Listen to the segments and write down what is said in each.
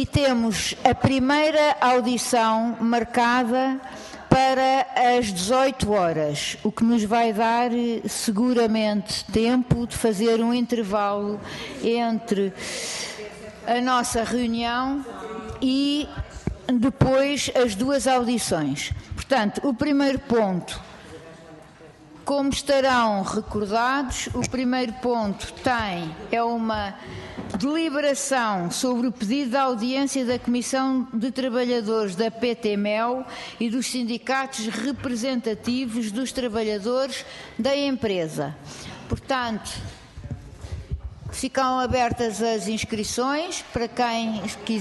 e temos a primeira audição marcada para as 18 horas, o que nos vai dar seguramente tempo de fazer um intervalo entre a nossa reunião e depois as duas audições. Portanto, o primeiro ponto, como estarão recordados, o primeiro ponto é uma deliberação sobre o pedido de audiência da Comissão de Trabalhadores da PT-MEL e dos sindicatos representativos dos trabalhadores da empresa. Portanto, ficam abertas as inscrições para quem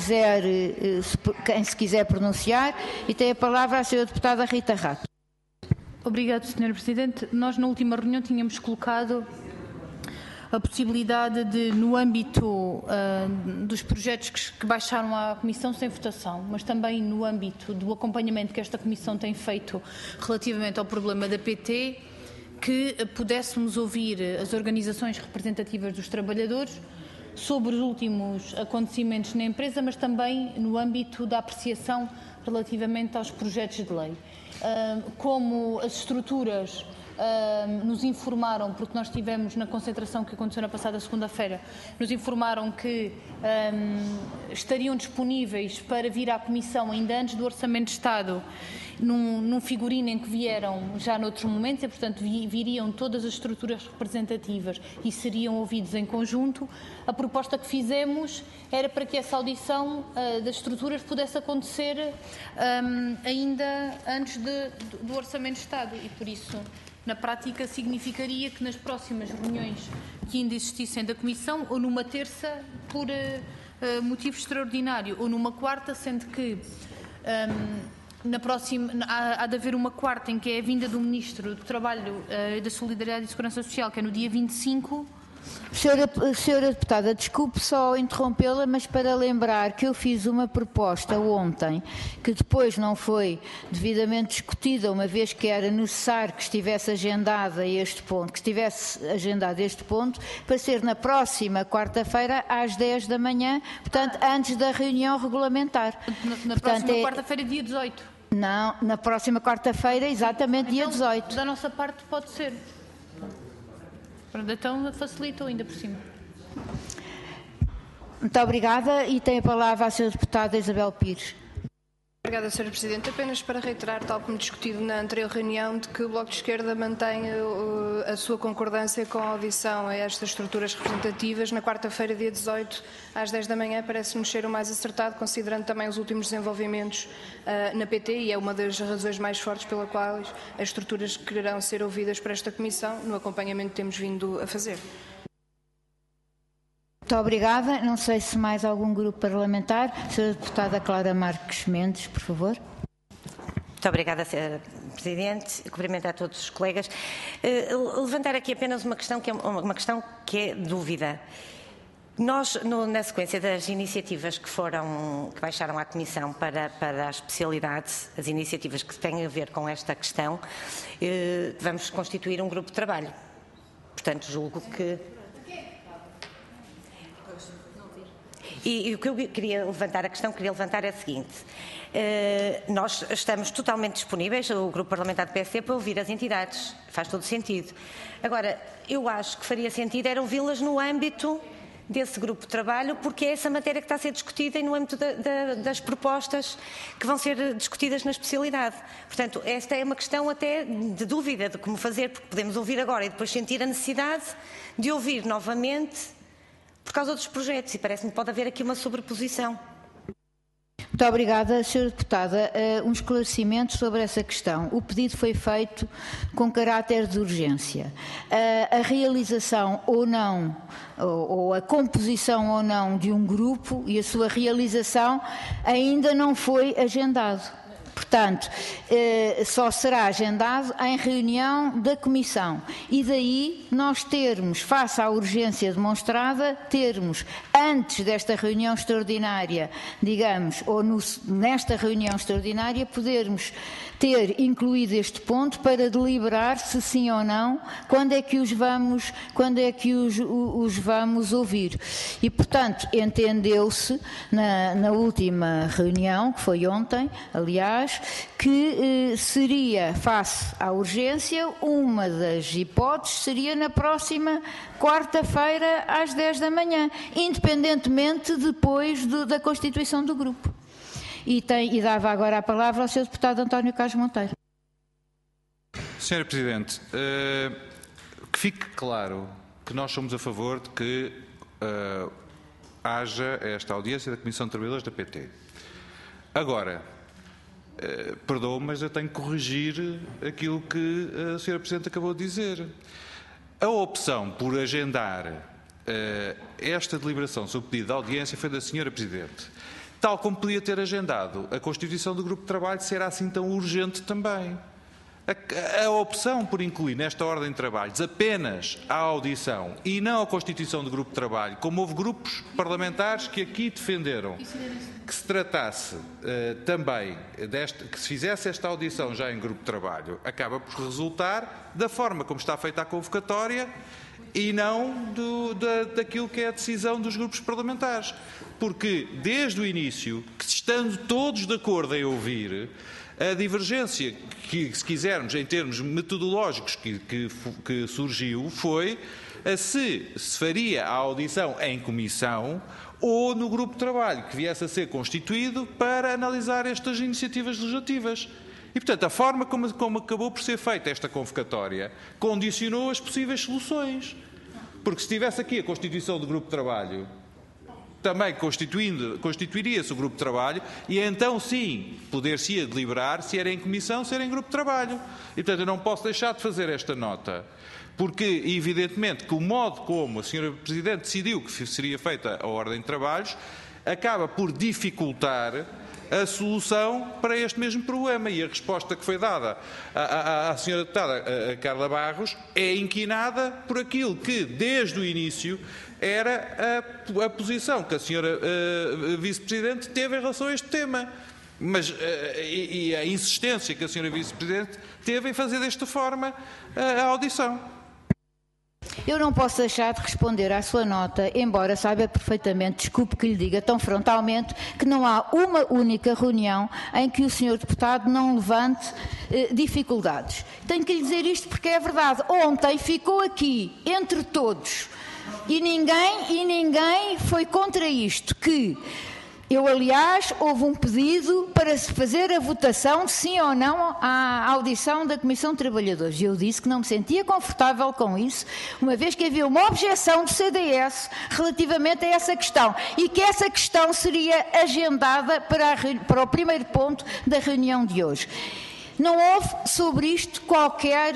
se quiser pronunciar, e tem a palavra a Sra. Deputada Rita Rato. Obrigado, Sra. Presidente. Nós, na última reunião, tínhamos colocado a possibilidade de, no âmbito dos projetos que baixaram à Comissão sem votação, mas também no âmbito do acompanhamento que esta Comissão tem feito relativamente ao problema da PT, que pudéssemos ouvir as organizações representativas dos trabalhadores sobre os últimos acontecimentos na empresa, mas também no âmbito da apreciação relativamente aos projetos de lei. Como as estruturas nos informaram, porque nós tivemos na concentração que aconteceu na passada segunda-feira, nos informaram que estariam disponíveis para vir à Comissão ainda antes do Orçamento de Estado, num figurino em que vieram já noutros momentos, e portanto viriam todas as estruturas representativas e seriam ouvidos em conjunto. A proposta que fizemos era para que essa audição das estruturas pudesse acontecer ainda antes do Orçamento de Estado, e por isso, na prática, significaria que nas próximas reuniões que ainda existissem da Comissão, ou numa terça por motivo extraordinário, ou numa quarta, sendo que na próxima há de haver uma quarta em que é a vinda do Ministro do Trabalho, da Solidariedade e Segurança Social, que é no dia 25. Senhora Deputada, desculpe só interrompê-la, mas para lembrar que eu fiz uma proposta ontem, que depois não foi devidamente discutida, uma vez que era necessário que estivesse agendado este ponto, para ser na próxima quarta-feira às 10 da manhã, portanto, antes da reunião regulamentar. Na próxima quarta-feira, dia 18. Não, na próxima quarta-feira, exatamente dia 18. Da nossa parte pode ser. Então facilitou ainda por cima. Muito obrigada, e tem a palavra a Sra. Deputada Isabel Pires. Obrigada, Sra. Presidente. Apenas para reiterar, tal como discutido na anterior reunião, de que o Bloco de Esquerda mantém a sua concordância com a audição a estas estruturas representativas na quarta-feira, dia 18, às 10 da manhã, parece-nos ser o mais acertado, considerando também os últimos desenvolvimentos na PT, e é uma das razões mais fortes pela qual as estruturas quererão ser ouvidas por esta Comissão, no acompanhamento que temos vindo a fazer. Muito obrigada. Não sei se mais algum grupo parlamentar. Sra. Deputada Clara Marques Mendes, por favor. Muito obrigada, Sra. Presidente. Cumprimento a todos os colegas. Levantar aqui apenas uma questão que é dúvida. Nós, na sequência das iniciativas que baixaram à Comissão para a especialidade, as iniciativas que têm a ver com esta questão, vamos constituir um grupo de trabalho. Portanto, julgo que... E o que eu queria levantar é a seguinte: nós estamos totalmente disponíveis, o Grupo Parlamentar do PSD, para ouvir as entidades, faz todo sentido. Agora, eu acho que faria sentido era ouvi-las no âmbito desse grupo de trabalho, porque é essa matéria que está a ser discutida e no âmbito das propostas que vão ser discutidas na especialidade. Portanto, esta é uma questão até de dúvida de como fazer, porque podemos ouvir agora e depois sentir a necessidade de ouvir novamente por causa dos projetos, e parece-me que pode haver aqui uma sobreposição. Muito obrigada, Sra. Deputada. Um esclarecimento sobre essa questão. O pedido foi feito com caráter de urgência. A realização ou não, ou a composição ou não de um grupo e a sua realização ainda não foi agendado. Portanto, só será agendado em reunião da Comissão. E daí nós termos, face à urgência demonstrada, termos antes desta reunião extraordinária, digamos, ou nesta reunião extraordinária, podermos ter incluído este ponto para deliberar se sim ou não, quando é que os vamos ouvir. E, portanto, entendeu-se na última reunião, que foi ontem, aliás, que seria, face à urgência, uma das hipóteses seria na próxima quarta-feira às 10 da manhã, independentemente depois da constituição do grupo. E dava agora a palavra ao Sr. Deputado António Carlos Monteiro. Sra. Presidente, que fique claro que nós somos a favor de que haja esta audiência da Comissão de Trabalhadores da PT. Agora, perdoe-me, mas eu tenho que corrigir aquilo que a Sra. Presidente acabou de dizer. A opção por agendar esta deliberação sob pedido de audiência foi da Sra. Presidente. Tal como podia ter agendado a constituição do grupo de trabalho, será assim tão urgente também. A opção por incluir nesta ordem de trabalhos apenas a audição e não a constituição do grupo de trabalho, como houve grupos parlamentares que aqui defenderam que se tratasse também, que se fizesse esta audição já em grupo de trabalho, acaba por resultar da forma como está feita a convocatória e não daquilo que é a decisão dos grupos parlamentares. Porque, desde o início, que estando todos de acordo em ouvir, a divergência que, se quisermos, em termos metodológicos que surgiu, foi se faria a audição em comissão ou no grupo de trabalho que viesse a ser constituído para analisar estas iniciativas legislativas. E, portanto, a forma como acabou por ser feita esta convocatória condicionou as possíveis soluções. Porque se tivesse aqui a constituição do grupo de trabalho, também constituiria-se o grupo de trabalho e então sim poder-se-ia deliberar se era em comissão, se era em grupo de trabalho. E, portanto, eu não posso deixar de fazer esta nota, porque, evidentemente, que o modo como a Sra. Presidente decidiu que seria feita a ordem de trabalhos acaba por dificultar a solução para este mesmo problema. E a resposta que foi dada à Sra. Deputada Carla Barros é inquinada por aquilo que, desde o início, era a posição que a Sra. Vice-Presidente teve em relação a este tema. E a insistência que a Sra. Vice-Presidente teve em fazer desta forma a audição. Eu não posso deixar de responder à sua nota, embora saiba perfeitamente, desculpe que lhe diga tão frontalmente, que não há uma única reunião em que o Sr. Deputado não levante dificuldades. Tenho que lhe dizer isto porque é verdade. Ontem ficou aqui, entre todos, e ninguém foi contra isto, que aliás, houve um pedido para se fazer a votação de sim ou não à audição da Comissão de Trabalhadores. E eu disse que não me sentia confortável com isso, uma vez que havia uma objeção do CDS relativamente a essa questão e que essa questão seria agendada para o primeiro ponto da reunião de hoje. Não houve sobre isto qualquer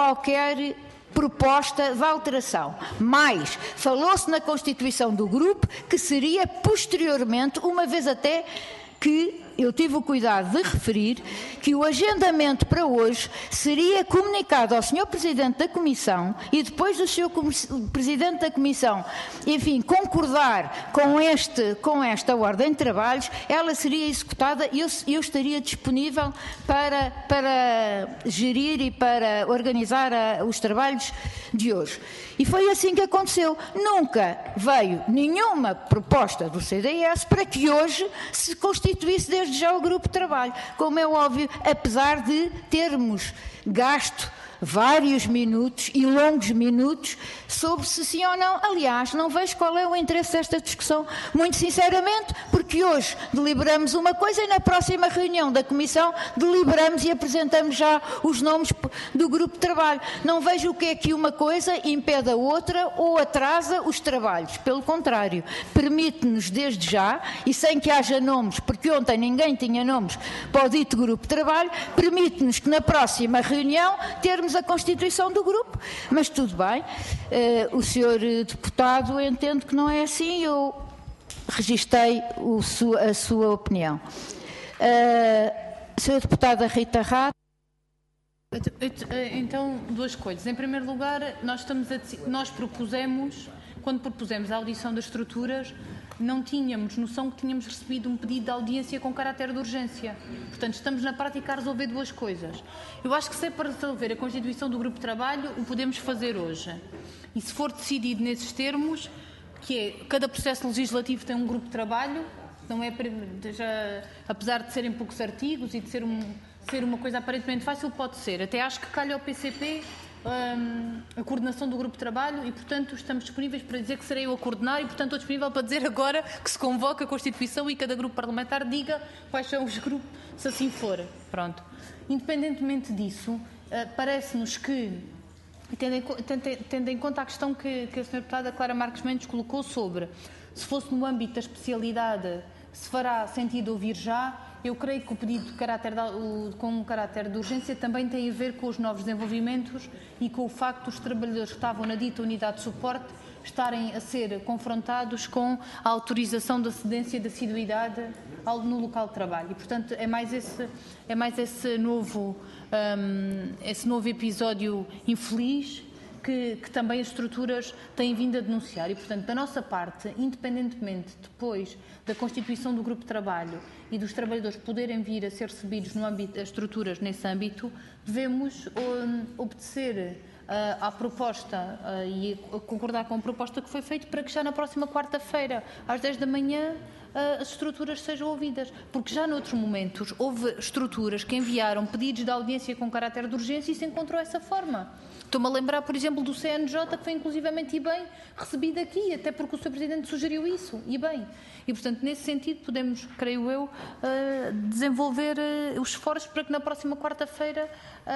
proposta de alteração, mas falou-se na constituição do grupo que seria posteriormente, uma vez até que eu tive o cuidado de referir que o agendamento para hoje seria comunicado ao Sr. Presidente da Comissão e depois do Sr. Presidente da Comissão, enfim, concordar com esta ordem de trabalhos, ela seria executada e eu estaria disponível para gerir e para organizar os trabalhos de hoje. E foi assim que aconteceu. Nunca veio nenhuma proposta do CDS para que hoje se constituísse desde já o grupo de trabalho. Como é óbvio, apesar de termos gasto vários minutos e longos minutos sobre se sim ou não. Aliás, não vejo qual é o interesse desta discussão, muito sinceramente, porque hoje deliberamos uma coisa e na próxima reunião da Comissão deliberamos e apresentamos já os nomes do grupo de trabalho. Não vejo o que é que uma coisa impede a outra ou atrasa os trabalhos. Pelo contrário, permite-nos desde já, e sem que haja nomes, porque ontem ninguém tinha nomes para o dito grupo de trabalho, permite-nos que na próxima reunião termos a constituição do grupo, mas tudo bem, o Sr. Deputado entende que não é assim, eu registrei a sua opinião. Sra. Deputada Rita Rato. Então, duas coisas. Em primeiro lugar, nós propusemos, quando propusemos a audição das estruturas, não tínhamos noção que tínhamos recebido um pedido de audiência com caráter de urgência. Portanto, estamos na prática a resolver duas coisas. Eu acho que se é para resolver a constituição do grupo de trabalho, o podemos fazer hoje. E se for decidido nesses termos, que é, cada processo legislativo tem um grupo de trabalho, não é, apesar de serem poucos artigos e de ser uma coisa aparentemente fácil, pode ser. Até acho que calha ao PCP a coordenação do grupo de trabalho e, portanto, estamos disponíveis para dizer que serei eu a coordenar e, portanto, estou disponível para dizer agora que se convoca a Constituição e cada grupo parlamentar diga quais são os grupos, se assim for. Pronto. Independentemente disso, parece-nos que, tendo em conta a questão que a Sra. Deputada Clara Marques Mendes colocou sobre se fosse no âmbito da especialidade, se fará sentido ouvir já, eu creio que o pedido com caráter de urgência também tem a ver com os novos desenvolvimentos e com o facto dos trabalhadores que estavam na dita unidade de suporte estarem a ser confrontados com a autorização da cedência e da assiduidade no local de trabalho. E, portanto, é mais esse novo episódio infeliz que também as estruturas têm vindo a denunciar. E, portanto, da nossa parte, independentemente depois da constituição do grupo de trabalho e dos trabalhadores poderem vir a ser recebidos no âmbito das estruturas nesse âmbito, devemos obedecer à proposta e concordar com a proposta que foi feita para que já na próxima quarta-feira, às 10 da manhã, as estruturas sejam ouvidas. Porque já noutros momentos houve estruturas que enviaram pedidos de audiência com caráter de urgência e se encontrou essa forma. Estou-me a lembrar, por exemplo, do CNJ, que foi inclusivamente e bem recebido aqui, até porque o Sr. Presidente sugeriu isso, e bem. E, portanto, nesse sentido, podemos, creio eu, desenvolver os esforços para que na próxima quarta-feira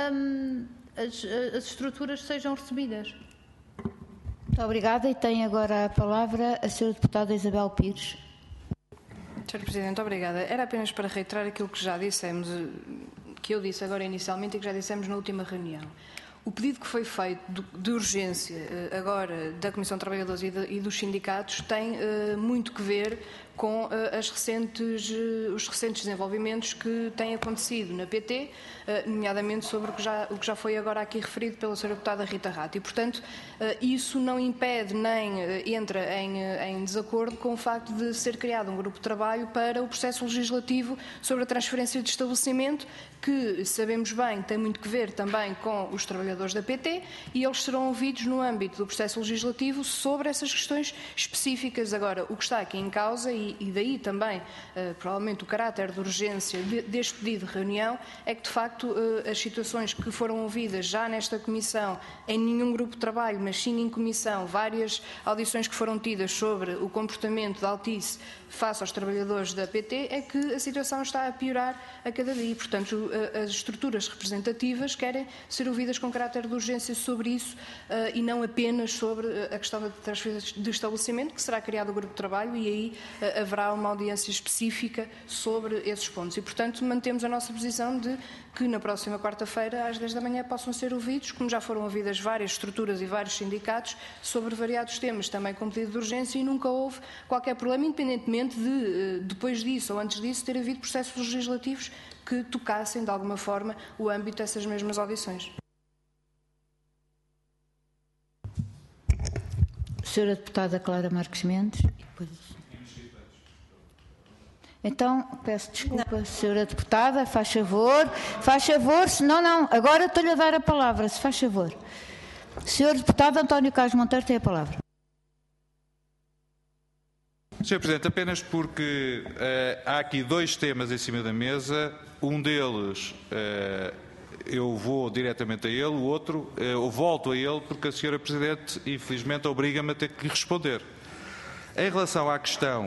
as estruturas sejam recebidas. Muito obrigada. E tem agora a palavra a Sra. Deputada Isabel Pires. Sr. Presidente, obrigada. Era apenas para reiterar aquilo que já dissemos, que eu disse agora inicialmente e que já dissemos na última reunião. O pedido que foi feito de urgência agora da Comissão de Trabalhadores e dos sindicatos tem muito que ver com os recentes desenvolvimentos que têm acontecido na PT, nomeadamente sobre o que já foi agora aqui referido pela Sra. Deputada Rita Rato. E, portanto, isso não impede nem entra em desacordo com o facto de ser criado um grupo de trabalho para o processo legislativo sobre a transferência de estabelecimento, que sabemos bem tem muito que ver também com os trabalhadores da PT, e eles serão ouvidos no âmbito do processo legislativo sobre essas questões específicas. Agora, o que está aqui em causa, e daí também provavelmente o caráter de urgência deste pedido de reunião, é que de facto as situações que foram ouvidas já nesta comissão, em nenhum grupo de trabalho, mas sim em comissão, várias audições que foram tidas sobre o comportamento da Altice face aos trabalhadores da PT, é que a situação está a piorar a cada dia. Portanto, as estruturas representativas querem ser ouvidas com caráter de urgência sobre isso e não apenas sobre a questão da transferência de estabelecimento, que será criado o grupo de trabalho e aí haverá uma audiência específica sobre esses pontos. E, portanto, mantemos a nossa posição de que na próxima quarta-feira, às 10 da manhã, possam ser ouvidos, como já foram ouvidas várias estruturas e vários sindicatos, sobre variados temas, também com pedido de urgência, e nunca houve qualquer problema, independentemente de, depois disso ou antes disso, ter havido processos legislativos que tocassem, de alguma forma, o âmbito dessas mesmas audições. Sra. Deputada Clara Marques Mendes. Então, peço desculpa, Sra. Deputada, faz favor, não, agora estou-lhe a dar a palavra, se faz favor. Sr. Deputado António Carlos Monteiro tem a palavra. Sr. Presidente, apenas porque há aqui dois temas em cima da mesa, um deles eu vou diretamente a ele, o outro eu volto a ele porque a Sra. Presidente, infelizmente, obriga-me a ter que lhe responder. Em relação à questão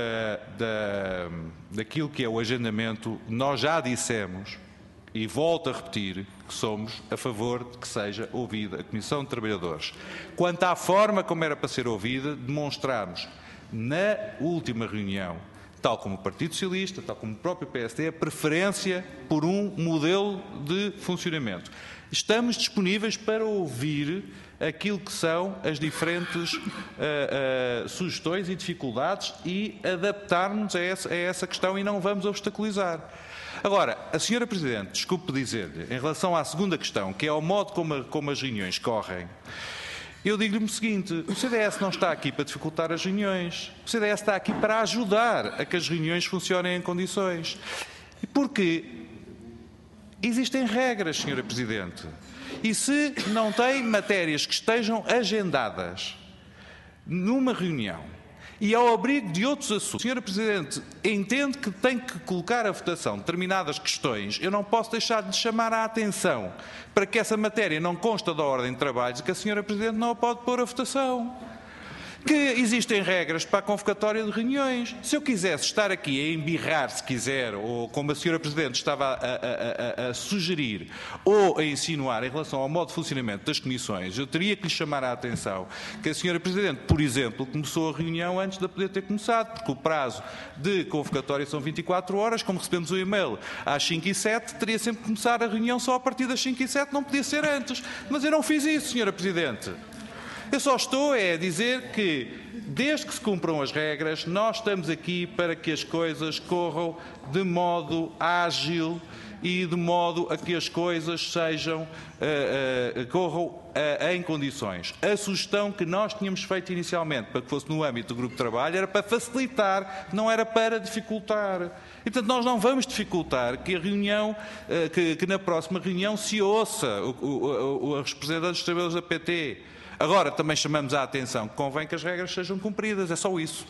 daquilo que é o agendamento, nós já dissemos, e volto a repetir, que somos a favor de que seja ouvida a Comissão de Trabalhadores. Quanto à forma como era para ser ouvida, demonstramos na última reunião tal como o Partido Socialista, tal como o próprio PSD, a preferência por um modelo de funcionamento. Estamos disponíveis para ouvir aquilo que são as diferentes sugestões e dificuldades e adaptar-nos a essa questão e não vamos obstaculizar. Agora, a Sra. Presidente, desculpe dizer-lhe, em relação à segunda questão, que é o modo como as reuniões correm, eu digo-lhe o seguinte: o CDS não está aqui para dificultar as reuniões, o CDS está aqui para ajudar a que as reuniões funcionem em condições. Porque existem regras, Sra. Presidente, e se não tem matérias que estejam agendadas numa reunião e ao abrigo de outros assuntos, Sra. Presidente entende que tem que colocar a votação determinadas questões, eu não posso deixar de chamar a atenção para que essa matéria não consta da ordem de trabalhos e que a Sra. Presidente não a pode pôr a votação. Que existem regras para a convocatória de reuniões. Se eu quisesse estar aqui a embirrar, se quiser, ou como a Sra. Presidente estava a sugerir ou a insinuar em relação ao modo de funcionamento das comissões, eu teria que lhe chamar a atenção que a Sra. Presidente, por exemplo, começou a reunião antes de poder ter começado, porque o prazo de convocatória são 24 horas, como recebemos o e-mail às 5h07, teria sempre que começar a reunião só a partir das 5h07, não podia ser antes. Mas eu não fiz isso, Sra. Presidente. Eu só estou a dizer que, desde que se cumpram as regras, nós estamos aqui para que as coisas corram de modo ágil e de modo a que as coisas corram em condições. A sugestão que nós tínhamos feito inicialmente, para que fosse no âmbito do grupo de trabalho, era para facilitar, não era para dificultar. E, portanto, nós não vamos dificultar que a reunião, que na próxima reunião se ouça os representantes dos trabalhadores da PT. Agora, também chamamos a atenção que convém que as regras sejam cumpridas, é só isso.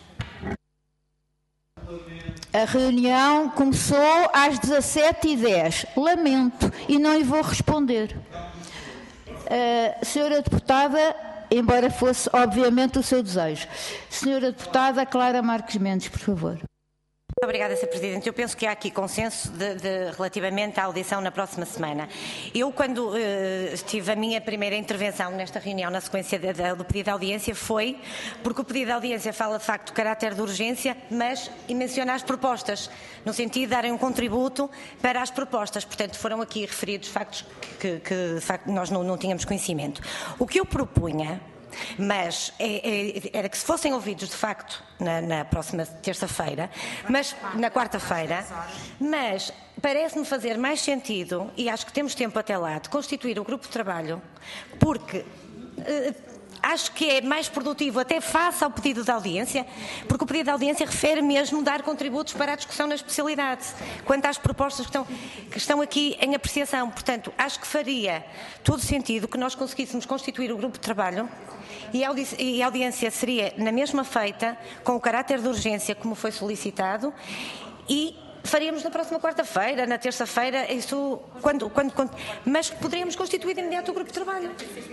A reunião começou às 17h10. Lamento e não lhe vou responder. Senhora Deputada, embora fosse obviamente o seu desejo. Senhora Deputada Clara Marques Mendes, por favor. Obrigada, Sr. Presidente. Eu penso que há aqui consenso relativamente à audição na próxima semana. Eu, quando tive a minha primeira intervenção nesta reunião, na sequência do pedido de audiência, foi porque o pedido de audiência fala de facto do caráter de urgência, mas menciona as propostas, no sentido de darem um contributo para as propostas. Portanto, foram aqui referidos factos que de facto nós não tínhamos conhecimento. O que eu propunha, mas era que se fossem ouvidos de facto na próxima terça-feira, mas na quarta-feira, mas parece-me fazer mais sentido, e acho que temos tempo até lá, de constituir o grupo de trabalho, porque acho que é mais produtivo até face ao pedido de audiência, porque o pedido de audiência refere mesmo dar contributos para a discussão na especialidade, quanto às propostas que estão aqui em apreciação. Portanto, acho que faria todo sentido que nós conseguíssemos constituir o grupo de trabalho e a audiência seria na mesma feita, com o caráter de urgência como foi solicitado, e faríamos na próxima quarta-feira, na terça-feira, isso mas poderíamos constituir de imediato o grupo de trabalho.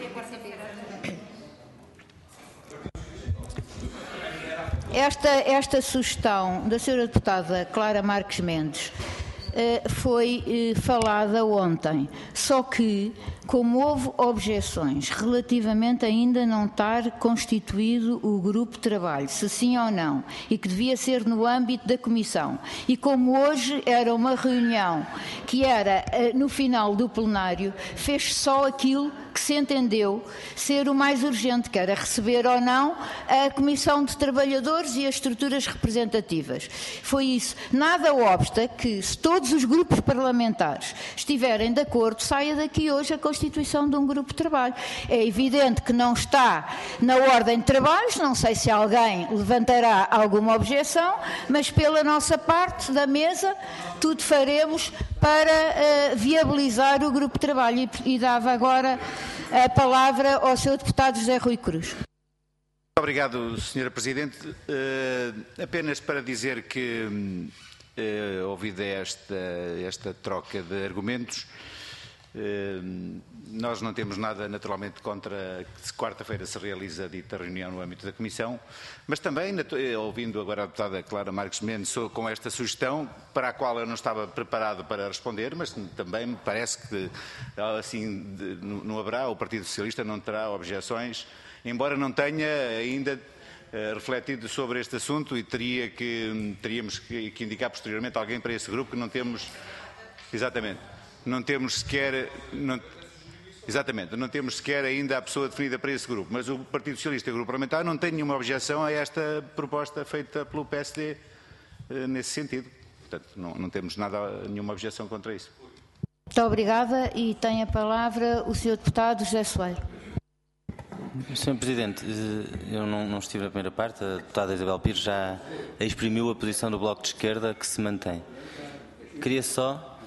Esta sugestão da Sra. Deputada Clara Marques Mendes foi falada ontem, só que, como houve objeções relativamente a ainda não estar constituído o grupo de trabalho, se sim ou não, e que devia ser no âmbito da Comissão, e como hoje era uma reunião que era no final do plenário, fez só aquilo que se entendeu ser o mais urgente, que era receber ou não a Comissão de Trabalhadores e as estruturas representativas. Foi isso. Nada obsta que, se todos os grupos parlamentares estiverem de acordo, saia daqui hoje a constituição de um grupo de trabalho. É evidente que não está na ordem de trabalhos, não sei se alguém levantará alguma objeção, mas pela nossa parte da mesa, tudo faremos para viabilizar o grupo de trabalho e dava agora a palavra ao Sr. Deputado José Rui Cruz. Obrigado, Sra. Presidente. Apenas para dizer que, ouvida esta troca de argumentos, nós não temos nada, naturalmente, contra que quarta-feira se realize a dita reunião no âmbito da Comissão, mas também, ouvindo agora a deputada Clara Marques Mendes com esta sugestão, para a qual eu não estava preparado para responder, mas também me parece que, assim, não haverá, o Partido Socialista não terá objeções, embora não tenha ainda refletido sobre este assunto e teríamos que indicar posteriormente alguém para esse grupo que não temos, exatamente, não temos sequer, não temos sequer ainda a pessoa definida para esse grupo, mas o Partido Socialista e o Grupo Parlamentar não têm nenhuma objeção a esta proposta feita pelo PSD nesse sentido. Portanto, não temos nenhuma objeção contra isso. Muito obrigada e tem a palavra o Sr. Deputado José Soeiro. Sr. Presidente, eu não estive na primeira parte, a deputada Isabel Pires já exprimiu a posição do Bloco de Esquerda que se mantém. Queria só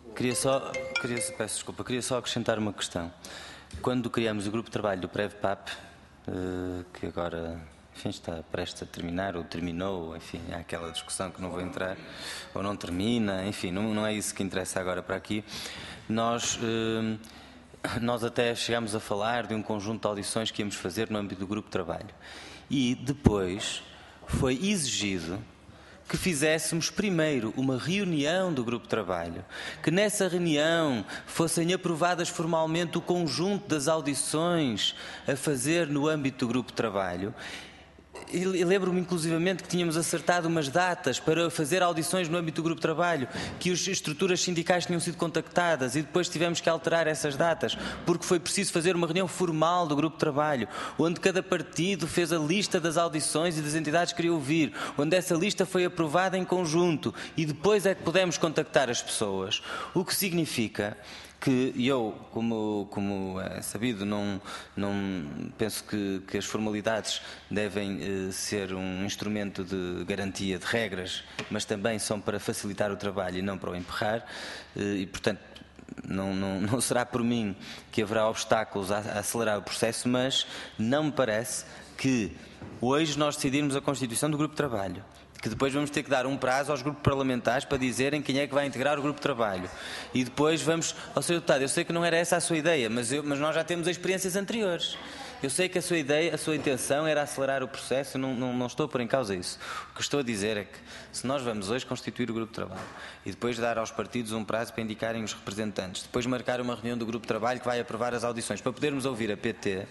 acrescentar uma questão. Quando criamos o grupo de trabalho do PREV-PAP, que agora enfim, está prestes a terminar, ou terminou, enfim, há aquela discussão que não vou entrar, ou não termina, enfim, não é isso que interessa agora para aqui. Nós até chegámos a falar de um conjunto de audições que íamos fazer no âmbito do grupo de trabalho. E depois foi exigido que fizéssemos primeiro uma reunião do grupo de trabalho, que nessa reunião fossem aprovadas formalmente o conjunto das audições a fazer no âmbito do grupo de trabalho. E lembro-me inclusivamente que tínhamos acertado umas datas para fazer audições no âmbito do grupo de trabalho, que as estruturas sindicais tinham sido contactadas e depois tivemos que alterar essas datas, porque foi preciso fazer uma reunião formal do grupo de trabalho, onde cada partido fez a lista das audições e das entidades que queria ouvir, onde essa lista foi aprovada em conjunto e depois é que pudemos contactar as pessoas, o que significa que eu, como é sabido, não penso que as formalidades devem ser um instrumento de garantia de regras, mas também são para facilitar o trabalho e não para o emperrar, e portanto não será por mim que haverá obstáculos a acelerar o processo, mas não me parece que hoje nós decidirmos a constituição do grupo de trabalho, que depois vamos ter que dar um prazo aos grupos parlamentares para dizerem quem é que vai integrar o grupo de trabalho. E depois vamos... Sr. Deputado, eu sei que não era essa a sua ideia, mas nós já temos experiências anteriores. Eu sei que a sua ideia, a sua intenção era acelerar o processo, não estou a pôr em causa isso. O que estou a dizer é que se nós vamos hoje constituir o grupo de trabalho e depois dar aos partidos um prazo para indicarem os representantes, depois marcar uma reunião do grupo de trabalho que vai aprovar as audições para podermos ouvir a PT...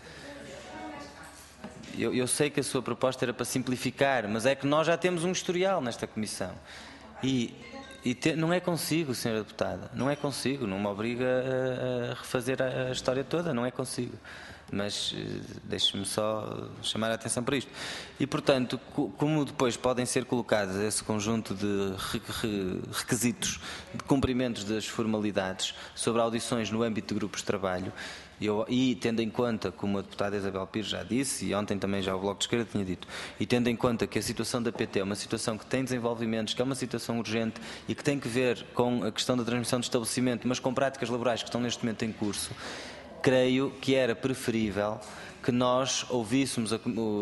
Eu sei que a sua proposta era para simplificar, mas é que nós já temos um historial nesta comissão. Não é consigo, Sra. Deputada, não é consigo, não me obriga a refazer a história toda, não é consigo. Mas deixe-me só chamar a atenção para isto. E, portanto, como depois podem ser colocados esse conjunto de requisitos de cumprimentos das formalidades sobre audições no âmbito de grupos de trabalho, e tendo em conta, como a deputada Isabel Pires já disse, e ontem também já o Bloco de Esquerda tinha dito, e tendo em conta que a situação da PT é uma situação que tem desenvolvimentos, que é uma situação urgente e que tem que ver com a questão da transmissão de estabelecimento, mas com práticas laborais que estão neste momento em curso, creio que era preferível que nós ouvíssemos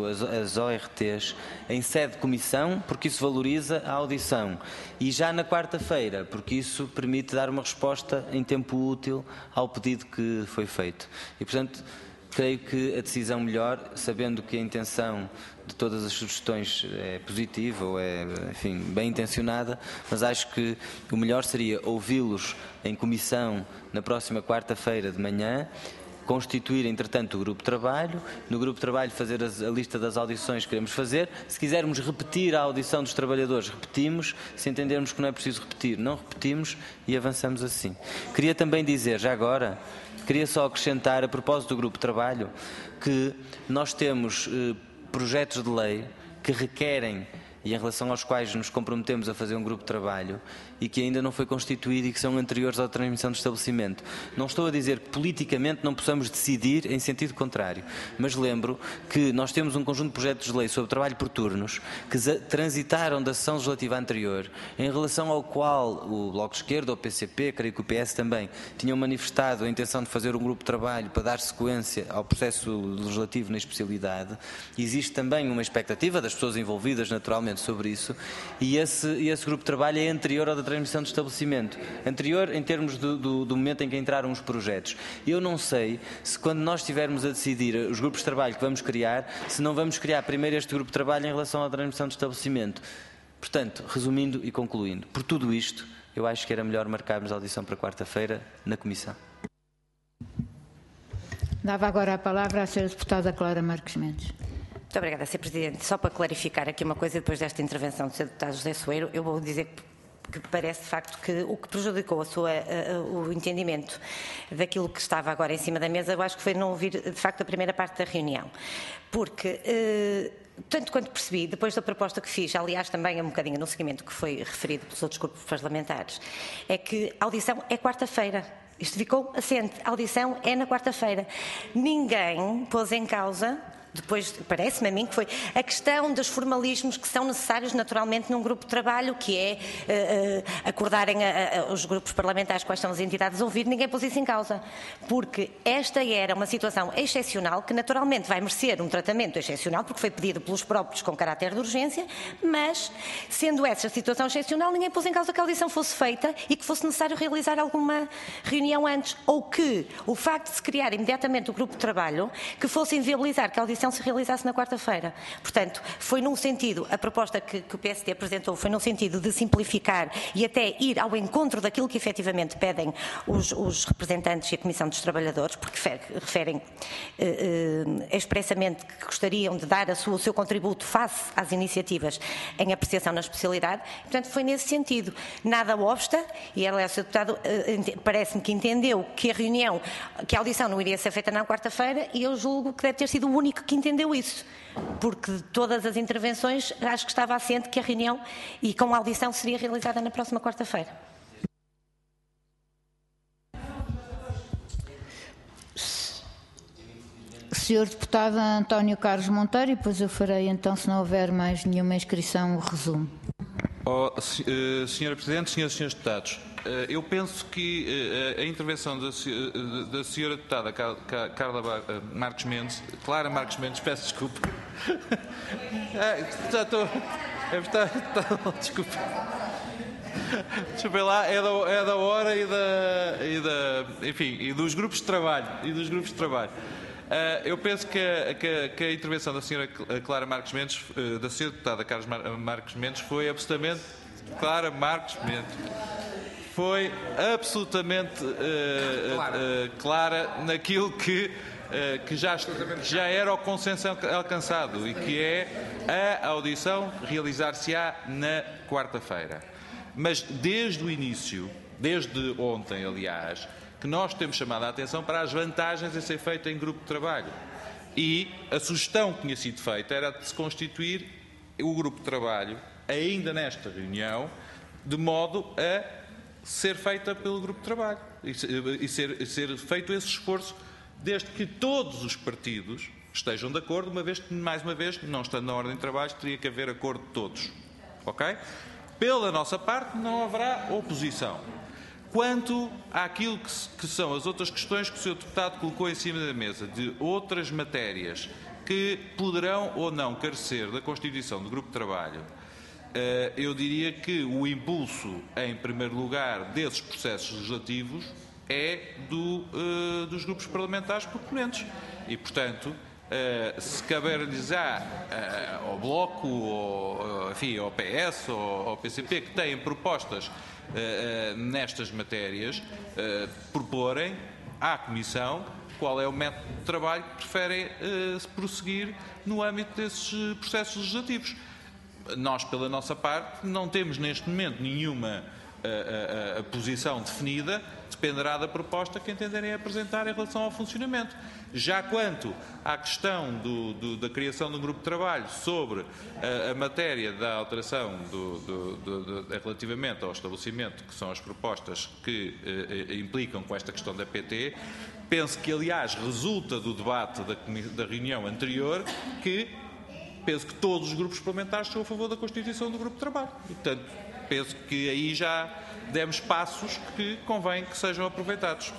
as ORTs em sede de comissão, porque isso valoriza a audição, e já na quarta-feira, porque isso permite dar uma resposta em tempo útil ao pedido que foi feito. E, portanto, creio que a decisão melhor, sabendo que a intenção de todas as sugestões é positiva ou é, enfim, bem intencionada, mas acho que o melhor seria ouvi-los em comissão na próxima quarta-feira de manhã, constituir, entretanto, o grupo de trabalho, no grupo de trabalho fazer a lista das audições que queremos fazer, se quisermos repetir a audição dos trabalhadores, repetimos, se entendermos que não é preciso repetir, não repetimos e avançamos assim. Queria também dizer, já agora, queria só acrescentar, a propósito do grupo de trabalho, que nós temos projetos de lei que requerem e em relação aos quais nos comprometemos a fazer um grupo de trabalho e que ainda não foi constituído e que são anteriores à transmissão de estabelecimento. Não estou a dizer que politicamente não possamos decidir em sentido contrário, mas lembro que nós temos um conjunto de projetos de lei sobre trabalho por turnos que transitaram da sessão legislativa anterior, em relação ao qual o Bloco de Esquerda, o PCP, creio que o PS também, tinham manifestado a intenção de fazer um grupo de trabalho para dar sequência ao processo legislativo na especialidade. Existe também uma expectativa das pessoas envolvidas, naturalmente, sobre isso, e esse grupo de trabalho é anterior ao da transmissão de estabelecimento, anterior em termos do momento em que entraram os projetos. Eu não sei se quando nós estivermos a decidir os grupos de trabalho que vamos criar, se não vamos criar primeiro este grupo de trabalho em relação à transmissão de estabelecimento. Portanto, resumindo e concluindo, por tudo isto, eu acho que era melhor marcarmos a audição para quarta-feira na Comissão. Dava agora a palavra à Sra. Deputada Clara Marques Mendes. Muito obrigada, Sr. Presidente. Só para clarificar aqui uma coisa, depois desta intervenção do Sr. Deputado José Soeiro, eu vou dizer que parece de facto que o que prejudicou o entendimento daquilo que estava agora em cima da mesa, eu acho que foi não ouvir de facto a primeira parte da reunião. Porque, tanto quanto percebi, depois da proposta que fiz, aliás também é um bocadinho no seguimento que foi referido pelos outros grupos parlamentares, é que a audição é quarta-feira. Isto ficou assente. A audição é na quarta-feira. Ninguém pôs em causa... Depois, parece-me a mim que foi a questão dos formalismos que são necessários naturalmente num grupo de trabalho, que é acordarem os grupos parlamentares quais são as entidades a ouvir, ninguém pôs isso em causa. Porque esta era uma situação excepcional que naturalmente vai merecer um tratamento excepcional, porque foi pedido pelos próprios com caráter de urgência, mas, sendo essa situação excepcional, ninguém pôs em causa que a audição fosse feita e que fosse necessário realizar alguma reunião antes, ou que o facto de se criar imediatamente o grupo de trabalho, que fosse inviabilizar que a audição se realizasse na quarta-feira. Portanto, foi num sentido, a proposta que o PSD apresentou foi num sentido de simplificar e até ir ao encontro daquilo que efetivamente pedem os representantes e a Comissão dos Trabalhadores, porque referem expressamente que gostariam de dar o seu contributo face às iniciativas em apreciação na especialidade. Portanto, foi nesse sentido. Nada obsta, e aliás, o Sr. Deputado parece-me que entendeu que a audição não iria ser feita na quarta-feira, e eu julgo que deve ter sido o único que entendeu isso, porque de todas as intervenções acho que estava assente que a reunião e com a audição seria realizada na próxima quarta-feira. Senhor Deputado António Carlos Monteiro, e depois eu farei então, se não houver mais nenhuma inscrição, o resumo. Senhora Presidente, senhoras e senhores deputados, eu penso que a intervenção da senhora deputada Clara Marques Mendes, peço desculpa. Já estou. Desculpa. Desculpem lá, é da hora e dos grupos de trabalho. Eu penso que a intervenção da senhora Clara Marques Mendes, da senhora deputada Carlos Marques Mendes, foi absolutamente clara naquilo que já era o consenso alcançado, e que é a audição realizar-se-á na quarta-feira. Mas desde o início, desde ontem, aliás, que nós temos chamado a atenção para as vantagens de ser feito em grupo de trabalho. E a sugestão que tinha sido feita era de se constituir o grupo de trabalho, ainda nesta reunião, de modo a ser feita pelo grupo de trabalho e ser feito esse esforço, desde que todos os partidos estejam de acordo, mais uma vez, não estando na ordem de trabalho, teria que haver acordo de todos. Ok? Pela nossa parte, não haverá oposição. Quanto àquilo que são as outras questões que o Sr. Deputado colocou em cima da mesa, de outras matérias que poderão ou não carecer da constituição do grupo de trabalho, eu diria que o impulso, em primeiro lugar, desses processos legislativos é dos grupos parlamentares proponentes. E, portanto, se caber-lhes ao Bloco, ao PS ou ao PCP, que têm propostas nestas matérias, proporem à Comissão qual é o método de trabalho que preferem prosseguir no âmbito desses processos legislativos. Nós, pela nossa parte, não temos neste momento nenhuma a posição definida, dependerá da proposta que entenderem apresentar em relação ao funcionamento. Já quanto à questão da criação de um grupo de trabalho sobre a matéria da alteração relativamente ao estabelecimento, que são as propostas que implicam com esta questão da PT, penso que, aliás, resulta do debate da reunião anterior, que penso que todos os grupos parlamentares são a favor da constituição do grupo de trabalho. E, portanto, penso que aí já demos passos que convém que sejam aproveitados.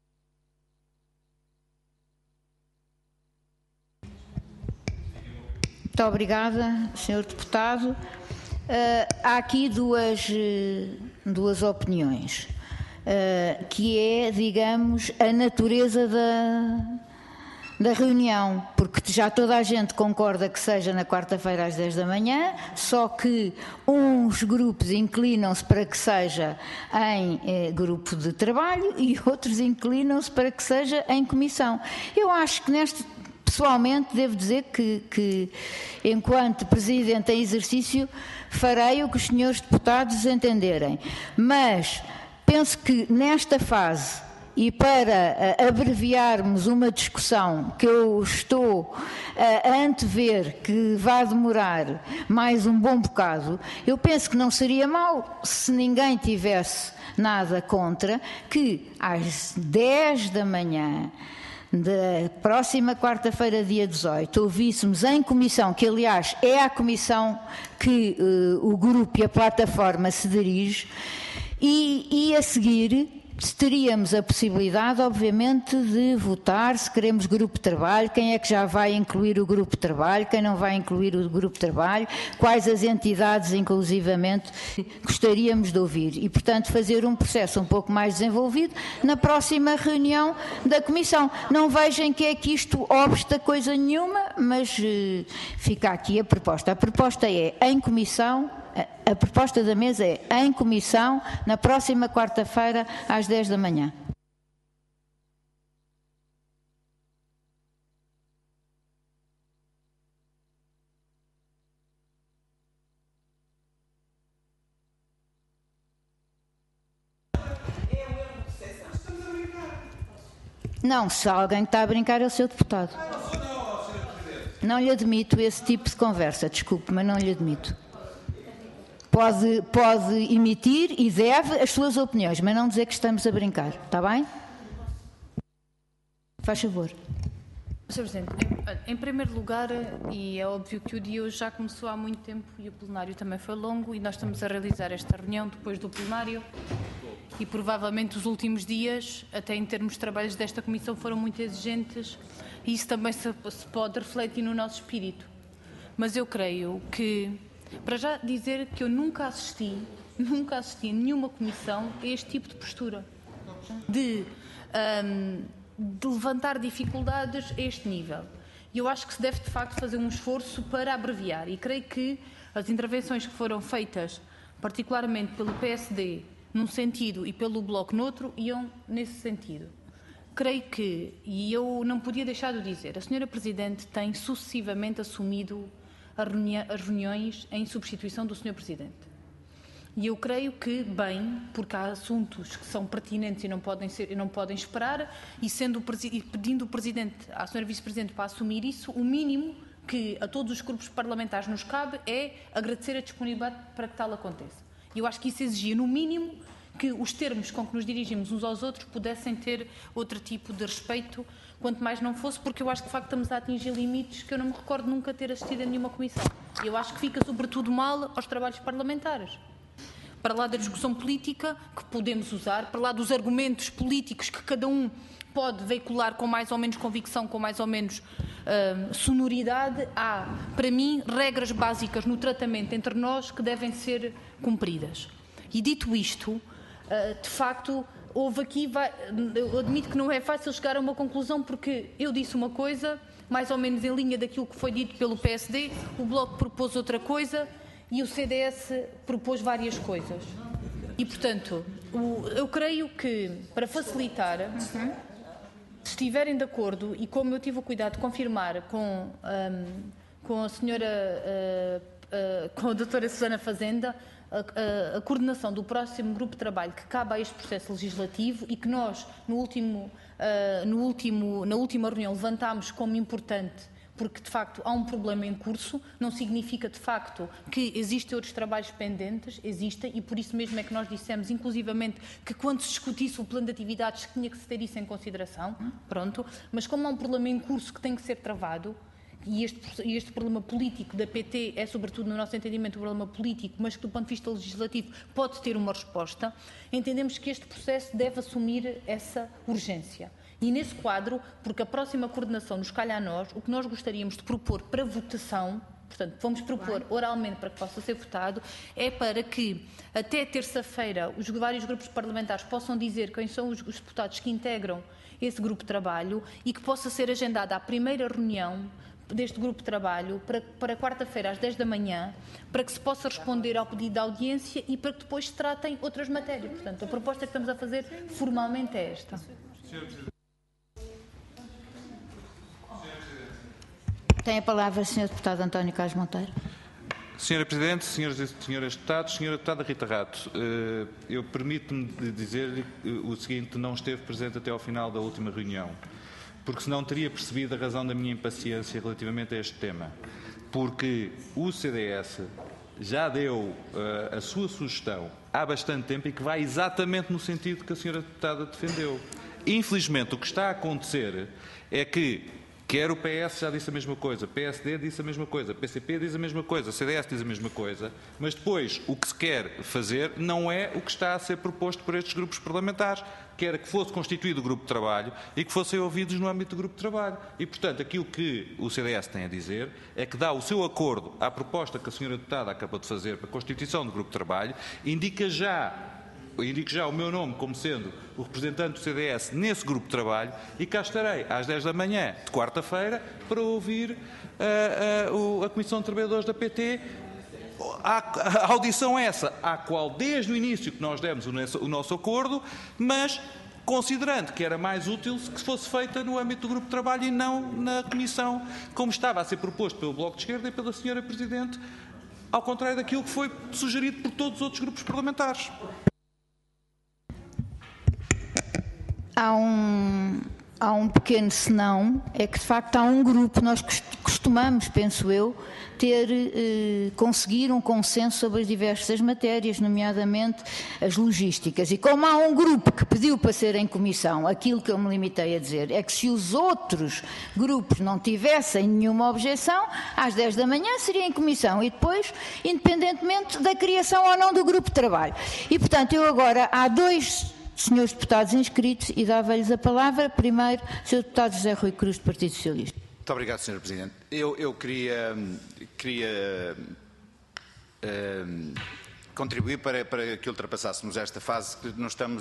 Muito obrigada, Sr. Deputado. Há aqui duas opiniões, que é, digamos, a natureza da reunião, porque já toda a gente concorda que seja na quarta-feira às 10 da manhã, só que uns grupos inclinam-se para que seja em grupo de trabalho e outros inclinam-se para que seja em comissão. Eu acho que pessoalmente devo dizer que enquanto Presidente em exercício, farei o que os senhores deputados entenderem. Mas penso que nesta fase, e para abreviarmos uma discussão que eu estou a antever que vai demorar mais um bom bocado, eu penso que não seria mau, se ninguém tivesse nada contra, que às 10 da manhã da próxima quarta-feira, dia 18, ouvíssemos em comissão, que aliás é a comissão que o grupo e a plataforma se dirige, e a seguir teríamos a possibilidade, obviamente, de votar se queremos grupo de trabalho, quem é que já vai incluir o grupo de trabalho, quem não vai incluir o grupo de trabalho, quais as entidades, inclusivamente, gostaríamos de ouvir. E, portanto, fazer um processo um pouco mais desenvolvido na próxima reunião da Comissão. Não vejam que é que isto obsta coisa nenhuma, mas fica aqui a proposta. A proposta é em comissão. A proposta da mesa é em comissão, na próxima quarta-feira, às 10 da manhã. Não, se alguém está a brincar é o seu deputado. Não lhe admito esse tipo de conversa, desculpe, mas não lhe admito. Pode emitir e deve as suas opiniões, mas não dizer que estamos a brincar, está bem? Faz favor. Sr. Presidente, em primeiro lugar, e é óbvio que o dia hoje já começou há muito tempo e o plenário também foi longo e nós estamos a realizar esta reunião depois do plenário e provavelmente os últimos dias, até em termos de trabalhos desta Comissão, foram muito exigentes e isso também se pode refletir no nosso espírito. Mas eu creio que, para já dizer que eu nunca assisti em nenhuma comissão a este tipo de postura, de levantar dificuldades a este nível. E eu acho que se deve, de facto, fazer um esforço para abreviar. E creio que as intervenções que foram feitas, particularmente pelo PSD, num sentido, e pelo Bloco noutro, iam nesse sentido. Creio que, e eu não podia deixar de dizer, a Sra. Presidente tem sucessivamente assumido as reuniões em substituição do Sr. Presidente. E eu creio que, bem, porque há assuntos que são pertinentes e não podem esperar, e pedindo o Presidente, à Sra. Vice-Presidente para assumir isso, o mínimo que a todos os grupos parlamentares nos cabe é agradecer a disponibilidade para que tal aconteça. E eu acho que isso exigia, no mínimo, que os termos com que nos dirigimos uns aos outros pudessem ter outro tipo de respeito, quanto mais não fosse, porque eu acho que, de facto, estamos a atingir limites que eu não me recordo nunca ter assistido a nenhuma comissão. E eu acho que fica, sobretudo, mal aos trabalhos parlamentares. Para lá da discussão política que podemos usar, para lá dos argumentos políticos que cada um pode veicular com mais ou menos convicção, com mais ou menos sonoridade, há, para mim, regras básicas no tratamento entre nós que devem ser cumpridas. E dito isto, de facto, houve aqui, eu admito que não é fácil chegar a uma conclusão, porque eu disse uma coisa, mais ou menos em linha daquilo que foi dito pelo PSD, o Bloco propôs outra coisa e o CDS propôs várias coisas. E, portanto, eu creio que, para facilitar, se estiverem de acordo, e como eu tive o cuidado de confirmar com a senhora, com a doutora Susana Fazenda, a coordenação do próximo grupo de trabalho que cabe a este processo legislativo e que nós, na última reunião, levantámos como importante, porque, de facto, há um problema em curso, não significa, de facto, que existem outros trabalhos pendentes, existem, e por isso mesmo é que nós dissemos, inclusivamente, que quando se discutisse o plano de atividades tinha que se ter isso em consideração, pronto, mas como há um problema em curso que tem que ser travado, e este problema político da PT é, sobretudo, no nosso entendimento, um problema político, mas que, do ponto de vista legislativo, pode ter uma resposta, entendemos que este processo deve assumir essa urgência. E nesse quadro, porque a próxima coordenação nos calha a nós, o que nós gostaríamos de propor para votação, portanto, vamos propor oralmente para que possa ser votado, é para que, até terça-feira, os vários grupos parlamentares possam dizer quem são os deputados que integram esse grupo de trabalho e que possa ser agendada a primeira reunião deste grupo de trabalho para quarta-feira às 10 da manhã, para que se possa responder ao pedido de audiência e para que depois se tratem outras matérias. Portanto, a proposta que estamos a fazer formalmente é esta. Tem a palavra o Sr. Deputado António Carlos Monteiro. Senhora Presidente, senhoras e senhores deputados, Senhora Deputada Rita Rato, eu permito-me dizer o seguinte: não esteve presente até ao final da última reunião, porque senão teria percebido a razão da minha impaciência relativamente a este tema. Porque o CDS já deu a sua sugestão há bastante tempo e que vai exatamente no sentido que a senhora deputada defendeu. Infelizmente, o que está a acontecer é que quer o PS já disse a mesma coisa, PSD disse a mesma coisa, PCP diz a mesma coisa, CDS diz a mesma coisa, mas depois o que se quer fazer não é o que está a ser proposto por estes grupos parlamentares, que era que fosse constituído o grupo de trabalho e que fossem ouvidos no âmbito do grupo de trabalho. E, portanto, aquilo que o CDS tem a dizer é que dá o seu acordo à proposta que a senhora deputada acabou de fazer para a constituição do grupo de trabalho, indico já o meu nome como sendo o representante do CDS nesse grupo de trabalho e cá estarei às 10 da manhã de quarta-feira para ouvir a Comissão de Trabalhadores da PT. A audição essa à qual desde o início que nós demos o nosso acordo, mas considerando que era mais útil que fosse feita no âmbito do grupo de trabalho e não na Comissão, como estava a ser proposto pelo Bloco de Esquerda e pela senhora Presidente, ao contrário daquilo que foi sugerido por todos os outros grupos parlamentares. Há um pequeno senão, é que de facto há um grupo, nós costumamos, penso eu, conseguir um consenso sobre as diversas matérias, nomeadamente as logísticas. E como há um grupo que pediu para ser em comissão, aquilo que eu me limitei a dizer é que se os outros grupos não tivessem nenhuma objeção, às 10 da manhã seria em comissão e depois, independentemente da criação ou não do grupo de trabalho. E, portanto, eu agora, há dois senhores deputados inscritos e dava-lhes a palavra. Primeiro, Sr. Deputado José Rui Cruz, do Partido Socialista. Muito obrigado, Sr. Presidente. Eu queria contribuir para que ultrapassássemos esta fase, que não estamos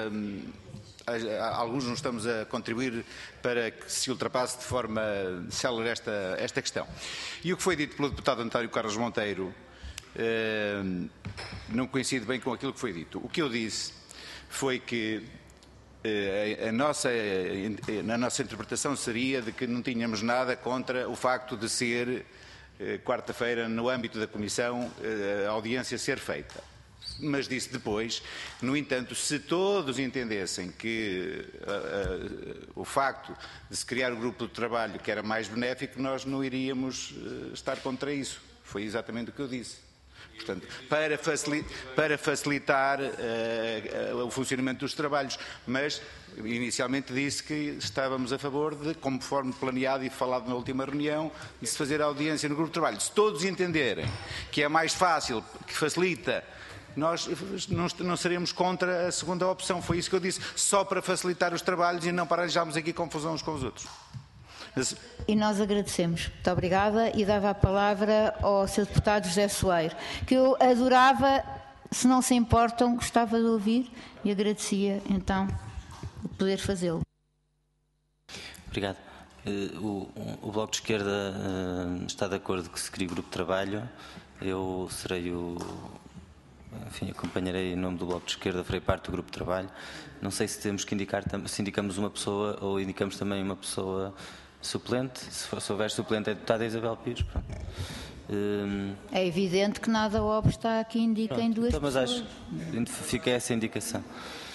alguns não estamos a contribuir para que se ultrapasse de forma célere esta questão. E o que foi dito pelo deputado António Carlos Monteiro não coincide bem com aquilo que foi dito. O que eu disse foi que na nossa interpretação seria de que não tínhamos nada contra o facto de ser quarta-feira, no âmbito da Comissão, a audiência ser feita. Mas disse depois, no entanto, se todos entendessem que o facto de se criar o grupo de trabalho que era mais benéfico, nós não iríamos estar contra isso. Foi exatamente o que eu disse. Portanto, para facilitar o funcionamento dos trabalhos, mas inicialmente disse que estávamos a favor de, conforme planeado e falado na última reunião, de se fazer a audiência no grupo de trabalho. Se todos entenderem que é mais fácil, que facilita, nós não seremos contra a segunda opção. Foi isso que eu disse, só para facilitar os trabalhos e não para arranjarmos aqui confusão uns com os outros. E nós agradecemos. Muito obrigada e dava a palavra ao Sr. Deputado José Soeiro, que eu adorava, se não se importam, gostava de ouvir e agradecia então o poder fazê-lo. Obrigado. O Bloco de Esquerda está de acordo que se crie grupo de trabalho. Eu serei acompanharei em nome do Bloco de Esquerda, farei parte do grupo de trabalho. Não sei se temos que indicar, se indicamos uma pessoa ou indicamos também uma pessoa suplente. Se houver suplente, é a deputada Isabel Pires. Pronto. É evidente que nada obsta aqui indica em duas pessoas. Mas acho que fica essa indicação.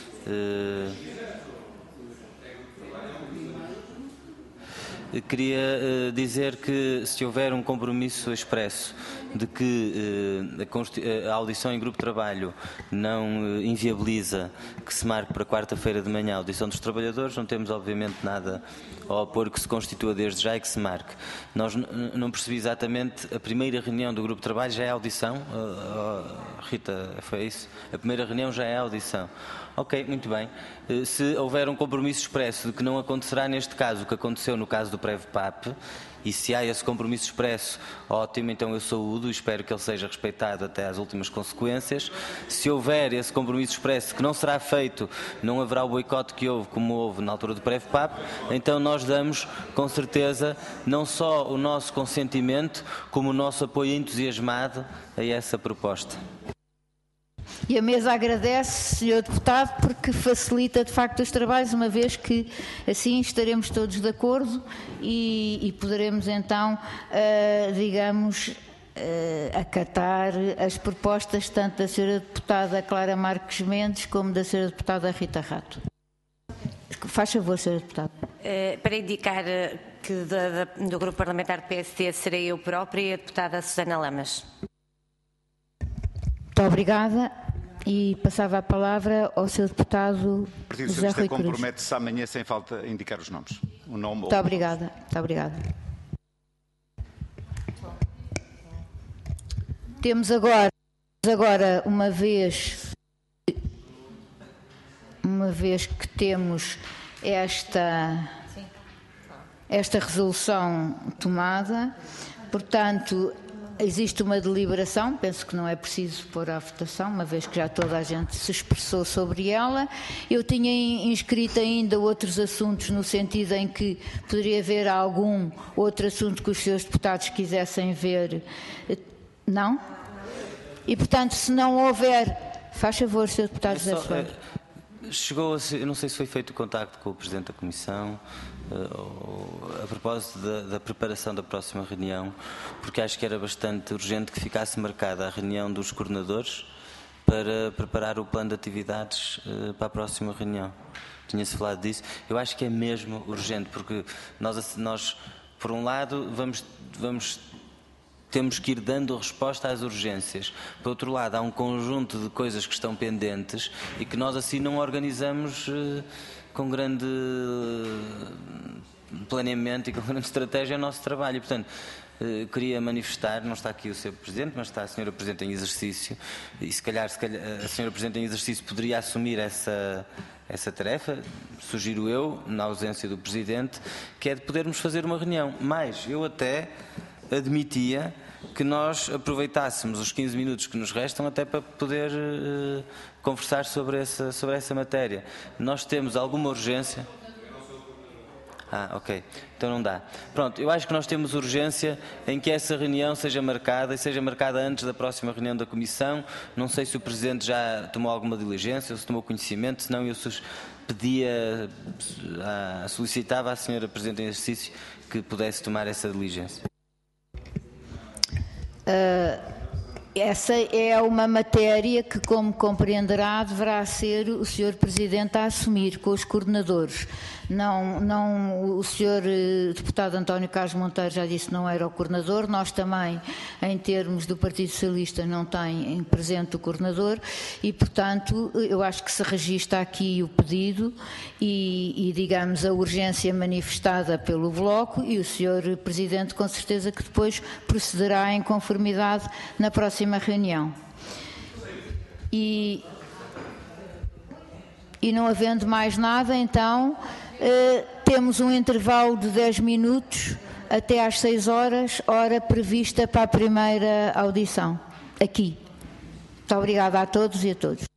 Queria dizer que se houver um compromisso expresso de que a audição em grupo de trabalho não inviabiliza que se marque para quarta-feira de manhã a audição dos trabalhadores, não temos obviamente nada a opor que se constitua desde já e que se marque. Nós não percebi exatamente, a primeira reunião do grupo de trabalho já é a audição? Rita, foi isso? A primeira reunião já é a audição. Ok, muito bem. Se houver um compromisso expresso de que não acontecerá neste caso o que aconteceu no caso do PREV-PAP, e se há esse compromisso expresso, ótimo, então eu saúdo e espero que ele seja respeitado até às últimas consequências. Se houver esse compromisso expresso que não será feito, não haverá o boicote que houve, como houve na altura do PREV-PAP, então nós damos, com certeza, não só o nosso consentimento, como o nosso apoio entusiasmado a essa proposta. E a mesa agradece, Sr. Deputado, porque facilita de facto os trabalhos, uma vez que assim estaremos todos de acordo e poderemos então, digamos, acatar as propostas tanto da Sra. Deputada Clara Marques Mendes como da Sra. Deputada Rita Rato. Faz favor, Sra. Deputada. Para indicar que do Grupo Parlamentar do PSD serei eu própria e a Deputada Susana Lamas. Muito obrigada. E passava a palavra ao Sr. Deputado José Rui Cruz. Compromete-se amanhã sem falta a indicar os nomes. O nome Muito obrigada. Muito obrigada. Temos agora uma vez que temos esta resolução tomada, portanto, existe uma deliberação, penso que não é preciso pôr à votação, uma vez que já toda a gente se expressou sobre ela. Eu tinha inscrito ainda outros assuntos, no sentido em que poderia haver algum outro assunto que os senhores deputados quisessem ver. Não? E, portanto, se não houver... Faz favor, Sr. Deputado José Soares. Chegou a ser, eu não sei se foi feito o contacto com o Presidente da Comissão, a propósito da preparação da próxima reunião, porque acho que era bastante urgente que ficasse marcada a reunião dos coordenadores para preparar o plano de atividades para a próxima reunião. Tinha-se falado disso. Eu acho que é mesmo urgente, porque nós por um lado, temos que ir dando resposta às urgências. Por outro lado, há um conjunto de coisas que estão pendentes e que nós assim não organizamos com grande planeamento e com grande estratégia o nosso trabalho. E, portanto, queria manifestar, não está aqui o Sr. Presidente, mas está a Sra. Presidente em exercício, e se calhar a Sra. Presidente em exercício poderia assumir essa tarefa, sugiro eu, na ausência do Presidente, que é de podermos fazer uma reunião. Mas eu até admitia que nós aproveitássemos os 15 minutos que nos restam até para poder conversar sobre essa matéria. Nós temos alguma urgência? Ok. Então não dá. Pronto, eu acho que nós temos urgência em que essa reunião seja marcada e seja marcada antes da próxima reunião da Comissão. Não sei se o Presidente já tomou alguma diligência ou se tomou conhecimento, senão eu solicitava à Sra. Presidente em exercício que pudesse tomar essa diligência. Essa é uma matéria que, como compreenderá, deverá ser o Sr. Presidente a assumir com os coordenadores. Não, o Sr. Deputado António Carlos Monteiro já disse que não era o coordenador. Nós também, em termos do Partido Socialista, não tem presente o coordenador e, portanto, eu acho que se registra aqui o pedido e digamos, a urgência manifestada pelo Bloco, e o Sr. Presidente, com certeza, que depois procederá em conformidade na próxima reunião. E não havendo mais nada, então, temos um intervalo de 10 minutos até às 6 horas, hora prevista para a primeira audição, aqui. Muito obrigada a todos e a todos.